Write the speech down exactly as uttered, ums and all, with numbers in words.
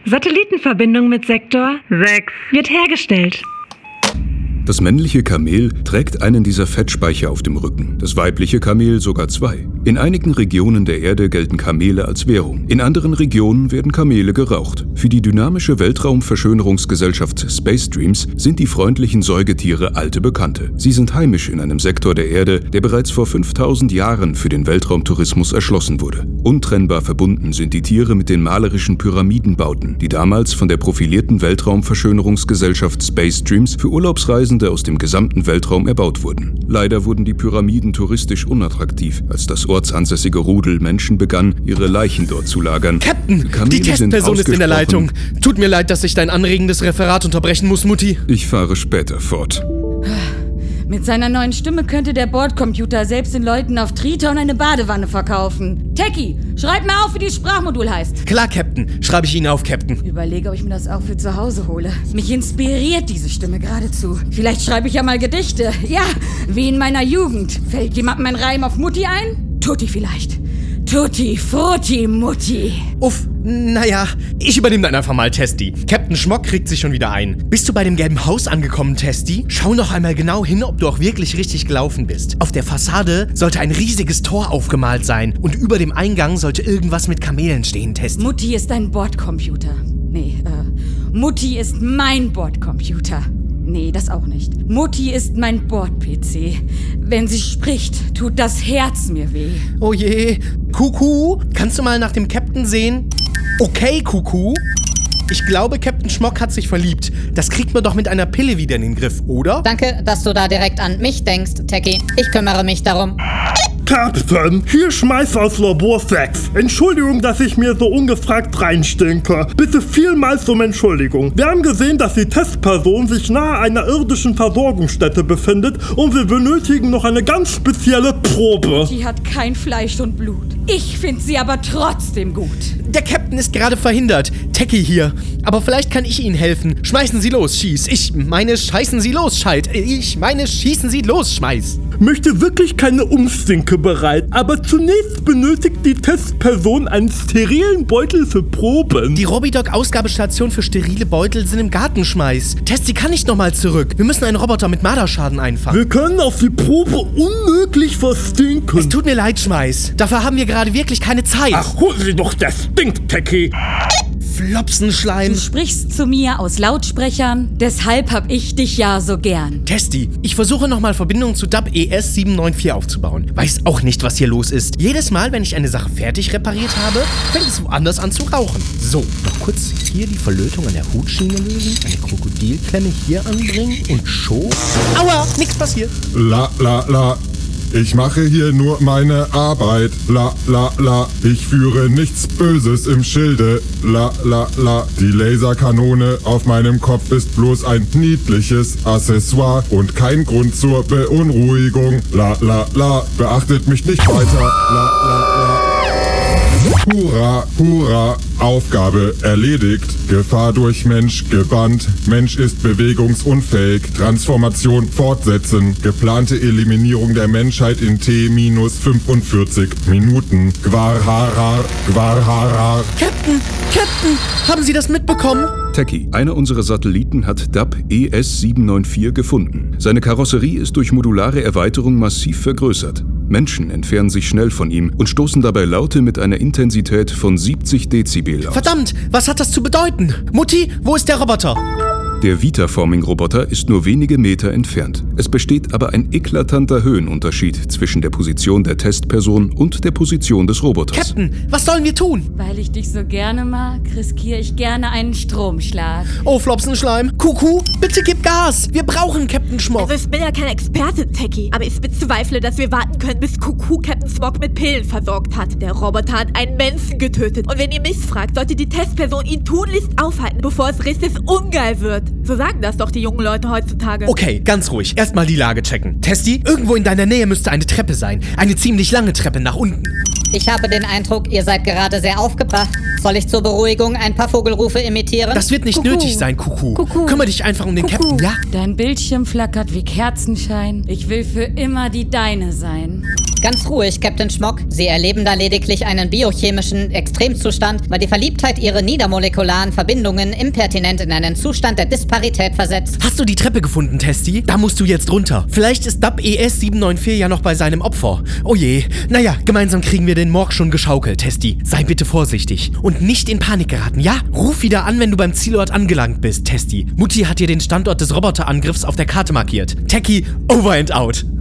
Satellitenverbindung mit Sektor sechs wird hergestellt. Das männliche Kamel trägt einen dieser Fettspeicher auf dem Rücken, das weibliche Kamel sogar zwei. In einigen Regionen der Erde gelten Kamele als Währung. In anderen Regionen werden Kamele geraucht. Für die dynamische Weltraumverschönerungsgesellschaft Space Dreams sind die freundlichen Säugetiere alte Bekannte. Sie sind heimisch in einem Sektor der Erde, der bereits vor fünftausend Jahren für den Weltraumtourismus erschlossen wurde. Untrennbar verbunden sind die Tiere mit den malerischen Pyramidenbauten, die damals von der profilierten Weltraumverschönerungsgesellschaft Space Dreams für Urlaubsreisende aus dem gesamten Weltraum erbaut wurden. Leider wurden die Pyramiden touristisch unattraktiv, als das ortsansässige Rudel Menschen begann, ihre Leichen dort zu lagern. Captain, die Testperson ist in der Leitung. Tut mir leid, dass ich dein anregendes Referat unterbrechen muss, Mutti. Ich fahre später fort. Mit seiner neuen Stimme könnte der Bordcomputer selbst den Leuten auf Triton eine Badewanne verkaufen. Techie, schreib mir auf, wie dieses Sprachmodul heißt. Klar, Captain. Schreibe ich Ihnen auf, Captain. Überlege, ob ich mir das auch für zu Hause hole. Mich inspiriert diese Stimme geradezu. Vielleicht schreibe ich ja mal Gedichte. Ja, wie in meiner Jugend. Fällt jemandem ein Reim auf Mutti ein? Tutti vielleicht. Tutti, Frutti, Mutti. Uff, naja, ich übernehme dann einfach mal, Testi. Captain Schmock kriegt sich schon wieder ein. Bist du bei dem gelben Haus angekommen, Testi? Schau noch einmal genau hin, ob du auch wirklich richtig gelaufen bist. Auf der Fassade sollte ein riesiges Tor aufgemalt sein und über dem Eingang sollte irgendwas mit Kamelen stehen, Testi. Mutti ist ein Bordcomputer. Nee, äh, Mutti ist mein Bordcomputer. Nee, das auch nicht. Mutti ist mein Bord-P C. Wenn sie spricht, tut das Herz mir weh. Oh je. Kuku, kannst du mal nach dem Captain sehen? Okay, Kuku. Ich glaube, Captain Schmock hat sich verliebt. Das kriegt man doch mit einer Pille wieder in den Griff, oder? Danke, dass du da direkt an mich denkst, Techie. Ich kümmere mich darum. Captain, hier Schmeiß aus Labor sechs. Entschuldigung, dass ich mir so ungefragt reinstinke. Bitte vielmals um Entschuldigung. Wir haben gesehen, dass die Testperson sich nahe einer irdischen Versorgungsstätte befindet und wir benötigen noch eine ganz spezielle Probe. Die hat kein Fleisch und Blut. Ich finde sie aber trotzdem gut. Der Captain ist gerade verhindert. Techie hier. Aber vielleicht kann ich Ihnen helfen. Schmeißen Sie los, Schieß. Ich meine, scheißen Sie los, Scheit. Ich meine, schießen Sie los, Schmeiß. Möchte wirklich keine Umstinke bereit, aber zunächst benötigt die Testperson einen sterilen Beutel für Proben. Die Robidoc-Ausgabestation für sterile Beutel sind im Garten, Schmeiß. Testi kann nicht nochmal zurück. Wir müssen einen Roboter mit Marderschaden einfangen. Wir können auf die Probe unmöglich verstinken. Es tut mir leid, Schmeiß. Dafür haben wir gerade wirklich keine Zeit. Ach, hol Sie doch das Stink-Techie. Flopsenschleim. Du sprichst zu mir aus Lautsprechern, deshalb hab ich dich ja so gern. Testi, ich versuche nochmal Verbindung zu D A B E S sieben neun vier aufzubauen. Weiß auch nicht, was hier los ist. Jedes Mal, wenn ich eine Sache fertig repariert habe, fängt es woanders an zu rauchen. So, noch kurz hier die Verlötung an der Hutschiene lösen, eine Krokodilklemme hier anbringen und schon... Aua, nichts passiert. La, la, la. Ich mache hier nur meine Arbeit, la la la. Ich führe nichts Böses im Schilde, la la la. Die Laserkanone auf meinem Kopf ist bloß ein niedliches Accessoire und kein Grund zur Beunruhigung, la la la. Beachtet mich nicht weiter, la la la. Hurra, hurra, Aufgabe erledigt. Gefahr durch Mensch gebannt. Mensch ist bewegungsunfähig. Transformation fortsetzen. Geplante Eliminierung der Menschheit in T minus fünfundvierzig Minuten. Gwarharar, Gwarharar. Captain, Captain, haben Sie das mitbekommen? Techie, einer unserer Satelliten hat D A B E S sieben neun vier gefunden. Seine Karosserie ist durch modulare Erweiterung massiv vergrößert. Menschen entfernen sich schnell von ihm und stoßen dabei Laute mit einer Intensität von siebzig Dezibel aus. Verdammt, was hat das zu bedeuten? Mutti, wo ist der Roboter? Der Vitaforming-Roboter ist nur wenige Meter entfernt. Es besteht aber ein eklatanter Höhenunterschied zwischen der Position der Testperson und der Position des Roboters. Captain, was sollen wir tun? Weil ich dich so gerne mag, riskiere ich gerne einen Stromschlag. Oh, Flopsenschleim. Kuku, bitte gib Gas. Wir brauchen Captain Schmock. Also ich bin ja kein Experte, Techie, aber ich bezweifle, dass wir warten können, bis Kuku Captain Schmock mit Pillen versorgt hat. Der Roboter hat einen Menschen getötet. Und wenn ihr mich fragt, sollte die Testperson ihn tunlichst aufhalten, bevor es richtig ungeil wird. So sagen das doch die jungen Leute heutzutage. Okay, ganz ruhig. Erstmal die Lage checken. Testi, irgendwo in deiner Nähe müsste eine Treppe sein. Eine ziemlich lange Treppe nach unten. Ich habe den Eindruck, ihr seid gerade sehr aufgebracht. Soll ich zur Beruhigung ein paar Vogelrufe imitieren? Das wird nicht Kuckuck. nötig sein, Kuckuck. Kuckuck. Kümmere dich einfach um den Kuckuck. Captain, ja? Dein Bildschirm flackert wie Kerzenschein. Ich will für immer die Deine sein. Ganz ruhig, Captain Schmock. Sie erleben da lediglich einen biochemischen Extremzustand, weil die Verliebtheit ihre niedermolekularen Verbindungen impertinent in einen Zustand der Disparität versetzt. Hast du die Treppe gefunden, Testi? Da musst du jetzt runter. Vielleicht ist D A B E S sieben neun vier ja noch bei seinem Opfer. Oh je. Naja, gemeinsam kriegen wir den Morg schon geschaukelt, Testi. Sei bitte vorsichtig. Und nicht in Panik geraten, ja? Ruf wieder an, wenn du beim Zielort angelangt bist, Testi. Mutti hat dir den Standort des Roboterangriffs auf der Karte markiert. Techie, over and out.